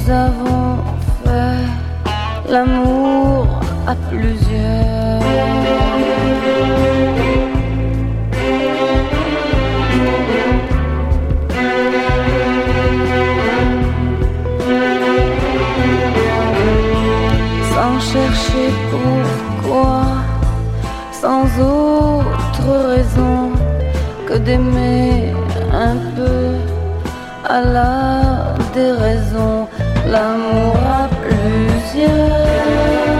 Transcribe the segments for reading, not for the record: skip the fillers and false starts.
avons fait l'amour à plusieurs. Sans chercher pourquoi, sans autre raison que d'aimer un peu à la déraison, l'amour à plusieurs.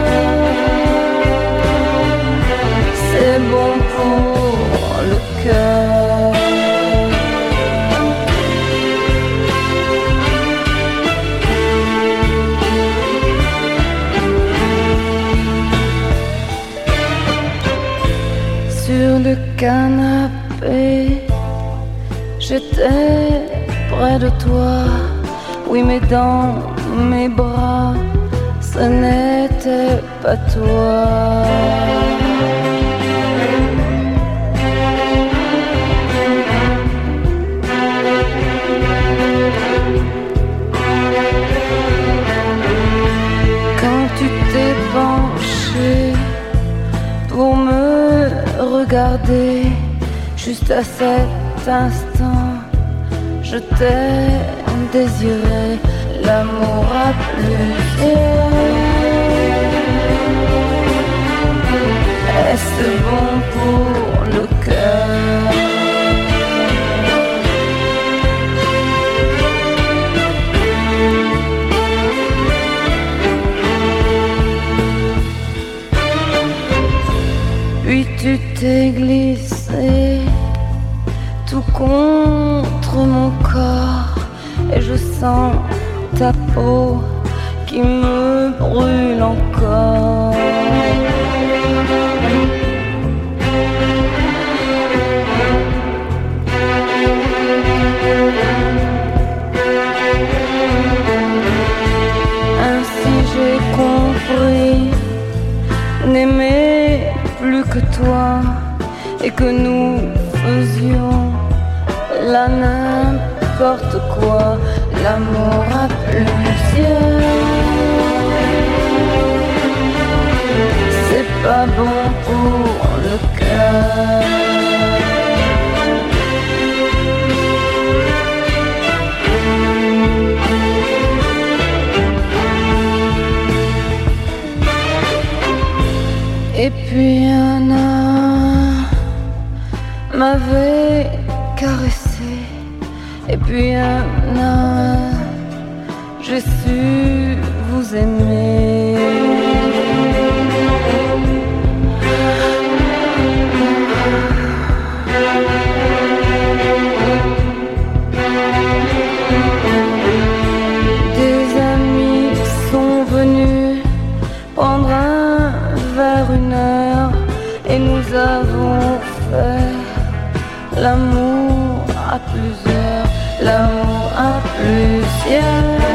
C'est bon pour le cœur. Sur le canapé, j'étais près de toi, oui mais dans mes bras, ce n'était pas toi. Quand tu t'es penché pour me regarder, juste à cet instant, je t'ai désiré, l'amour à plusieurs. Est-ce bon pour le cœur? Puis tu t'es glissé tout contre mon corps et je sens ta peau qui me brûle encore. Ainsi j'ai compris n'aimer plus que toi et que nous faisions là n'importe quoi, l'amour à plusieurs. C'est pas bon pour le cœur. Et puis un homme m'avait caressé, et puis un homme, j'ai su vous aimer. Des amis sont venus prendre un verre, une heure, et nous avons fait l'amour à plusieurs, l'amour à plusieurs.